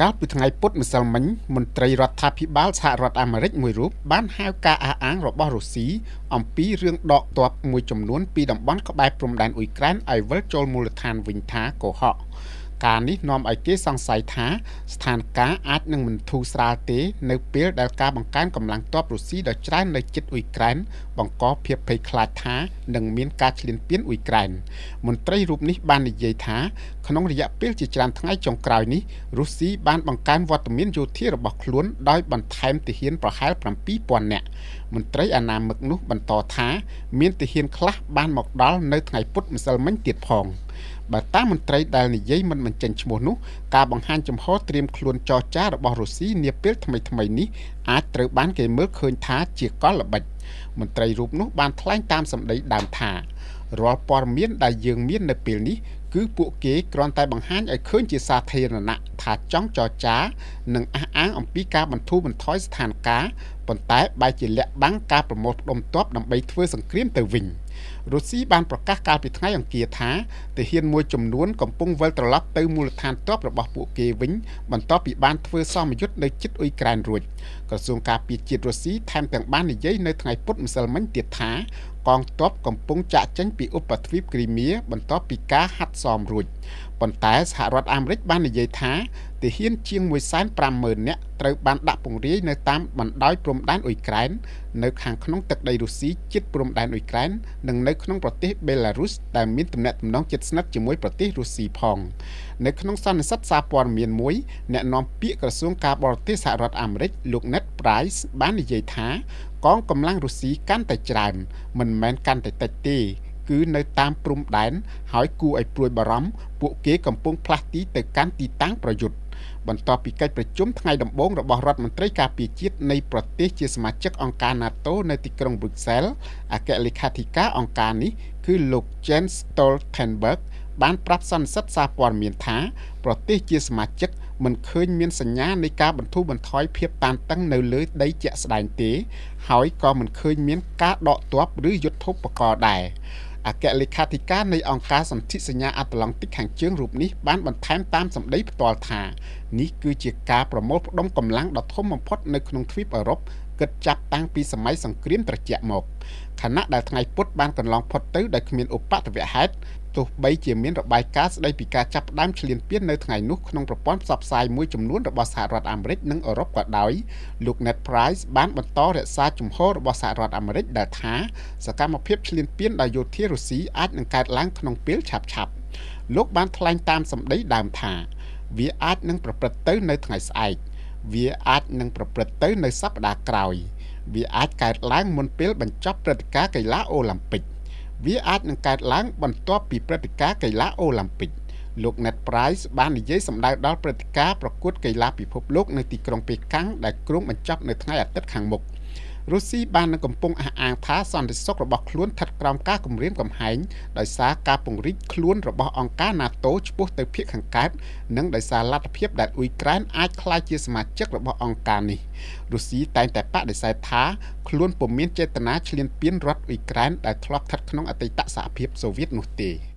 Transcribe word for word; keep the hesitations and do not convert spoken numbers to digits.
កាលពីថ្ងៃពុធម្សិលមិញមន្ត្រីរដ្ឋាភិបាលសហរដ្ឋអាមេរិកមួយរូបបានហៅការអះអាងរបស់រុស្ស៊ីអំពីរឿងដកទ័ពមួយចំនួនពីតំបន់ក្បែរព្រំដែនអ៊ុយក្រែនឲ្យវិលចូលមូលដ្ឋានវិញថាកុហកការនេះនាំឲ្យគេសង្ស័យថាស្ថានភាពអាចនឹងមិនធូរស្រាលទេនៅពេលដែលការបង្កើនកម្លាំងទ័ពរុស្ស៊ីដ៏ច្រើននៅជិតអ៊ុយក្រែនបង្កភាពភ័យខ្លាចថានឹងមានការឈ្លានពានអ៊ុយក្រែនមន្ត្រីរូបនេះបាននិយាយថាក្នុងរយៈពេលជាច្រើនថ្ងៃចុងក្រោយនេះរុស្ស៊ីបានបង្កើនវត្តមានយោធារបស់ខ្លួនដោយបន្ថែមទាហានប្រហែលប្រាំពីរពាន់នាក់មន្ត្រីអាណាមឹកនោះបន្តថាមានទាហានខ្លះបានមកដល់នៅថ្ងៃពុធម្សិលមិញទៀតផងបើតាមមន្ត្រីដែលនិយាយមិនបញ្ចេញឈ្មោះនោះការបង្ហាញចំហត្រៀមខ្លួនចរចារបស់រុស្ស៊ីនាពេលថ្មីៗនេះអាចត្រូវបានគេមើលឃើញថាជាកលល្បិចមន្ត្រីរូបនោះបានថ្លែងតាមសម្ដីដើមថារាល់ព័ត៌មានដែលយើងមាននៅពេលនេះគឺពួកគេគ្រាន់តែបង្ហាញឲ្យឃើញជាសាធារណៈថាចង់ចរចានិងអះអាងអំពីការបន្ធូរបន្ថយស្ថានភាពប៉ុន្តែបែរជាលាក់បាំងការប្រមូលផ្ដុំទ័ពដើម្បីធ្វើសង្គ្រាមទៅវិញរុស្ស៊ីបានប្រកាសកាលពីថ្ងៃអង្គារថាទាហានមួយចំនួនកំពុងវិលត្រឡប់ទៅមូលដ្ឋានទ័ពរបស់ពួកគេវិញបន្ទាប់ពីបានធ្វើសមយុទ្ធនៅជិតអ៊ុយក្រែនរួចក្រសួងការពារជាតិរុស្ស៊ីថែមទាំងបាននិយាយនៅថ្ងៃពុធម្សិលមិញទៀតថាកងទ័ពកំពុងចាក់ចេញពីឧបទ្វីបគ្រីមៀបន្ទាប់ពីការហាត់សមរួចប៉ុន្តែសហរដ្ឋអាមេរិកបាននិយាយថាទាហានជាងមួយសែនប្រាំម៉ឺននាក់ត្រូវបានដាក់ពង្រាយនៅតាមបណ្ដោយព្រំដែនអ៊ុយក្រែននៅខាងក្នុងទឹកដីរុស្ស៊ីជិតព្រំដែនអ៊ុយក្រែននិងនៅក្នុងប្រទេសបេឡារុសដែលមានទំនាក់ទំនងជិតស្និទ្ធជាមួយប្រទេសរុស្ស៊ីផងនៅក្នុងសន្និសីទសារព័ត៌មានមួយអ្នកនាំពាក្យក្រសួងការបរទេសសហរដ្ឋអាមេរិកលោក Ned Price បាននិយាយថាកងកម្លាំងរុស្ស៊ីកាន់តែច្រើនមិនមែនកាន់តែតិចទេគឺនៅតាមព្រំដែនហើយគួរឲ្យព្រួយបារម្ភពួកគេកំពុងផ្លាស់ទីទៅកាន់ទីតាំងប្រយុទ្ធបន្ទាប់ពីកិច្ចប្រជុំថ្ងៃដំបូងរបស់រដ្ឋមន្ត្រីការពារជាតិនៃប្រទេសជាសមាជិកអង្គការ NATO នៅទីក្រុង Brussels អគ្គលេខាធិការអង្គការនេះគឺលោក Jens Stoltenberg បានប្រាប់សន្និសីទសារព័ត៌មានថាប្រទេសជាសមាជិកមិនឃើញមានសញ្ញានៃការបន្ធូរបន្ថយភាពតានតឹងនៅលើដីជាក់ស្ដែងទេហើយក៏មិនឃើញមានការដកទ័ពឬយុទ្ធោបករណ៍ដែរអគ្គលេខាធិការនៃអង្គការសន្ធិសញ្ញាអាត្លង់ទិកខាងជើងរូបនេះបានបន្ថែមតាមសម្ដីផ្ទាល់ថានេះគឺជាការប្រមូលផ្ដុំកម្លាំងដ៏ធំបំផុតនៅក្នុងទ្វីបអឺរ៉ុបគិតចាប់តាំងពីសម័យសង្គ្រាមត្រជាក់មកខណៈដែលថ្ងៃពុធបានកន្លងផុតទៅដោយគ្មានឧបទ្ទវហេតុទោះបីជាមានរបាយការណ៍ស្ដីពីការចាប់ផ្ដើមឈ្លានពាននៅថ្ងៃនោះក្នុងប្រព័ន្ធផ្សព្វផ្សាយមួយចំនួនរបស់សហរដ្ឋអាមេរិកនិងអឺរ៉ុបក៏ដោយលោក Ned Price បានបន្តរក្សាជំហររបស់សហរដ្ឋអាមេរិកដែលថាសកម្មភាពឈ្លានពានដោយយោធារុស្ស៊ីអាចនឹងកើតឡើងក្នុងពេលឆាប់ៗលោកបានថ្លែងតាមសម្ដីដើមថាវាអាចនឹងប្រព្រឹត្តទៅនៅថ្ងៃស្អែកវាអាចនឹងប្រព្រឹត្តទៅនៅសប្តាហ៍ក្រោយវាអាចកើតឡើងមុនពេលបញ្ចប់ព្រឹត្តិការណ៍កីឡាអូឡ িম্প ពិកវាអាចនឹងកើតឡើងបន្ទាប់ពីព្រឹត្តិការណ៍កីឡាអូឡ িম্প ពិកលោក Ned Price បាននិយាយសម្ដៅដល់ព្រឹត្តិការណ៍ប្រកួតកីឡាពិភពលោកនៅទីក្រុងប៉េកាំងដែលគ្រោងបញ្ចប់នៅថ្ងៃអាទិត្យខាងមុខរុស្ស៊ីបាននឹងកំពុងអះអាងថាសន្តិសុខរបស់ខ្លួនស្ថិតក្រោមការគំរាមកំហែងដោយសារការពង្រីកខ្លួនរបស់អង្គការ NATO ឆ្ពោះទៅភាគខាងកើតនិងដោយសារលទ្ធភាពដែលអ៊ុយក្រែនអាចក្លាយជាសមាជិករបស់អង្គការនេះរុស្ស៊ីតែងតែបដិសេធថាខ្លួនពុំមានចេតនាឈ្លានពានរដ្ឋអ៊ុយក្រែនដែលធ្លាប់ស្ថិតក្នុងអតីតសហភាពសូវៀតនោះទេ